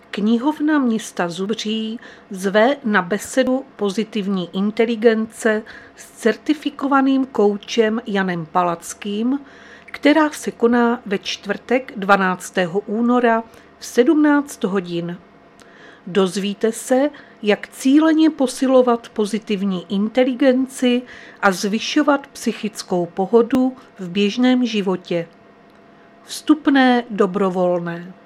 Knihovna města Zubří zve na besedu pozitivní inteligence s certifikovaným koučem Janem Palackým, která se koná ve čtvrtek 12. února v 17 hodin. Dozvíte se, jak cíleně posilovat pozitivní inteligenci a zvyšovat psychickou pohodu v běžném životě. Vstupné dobrovolné.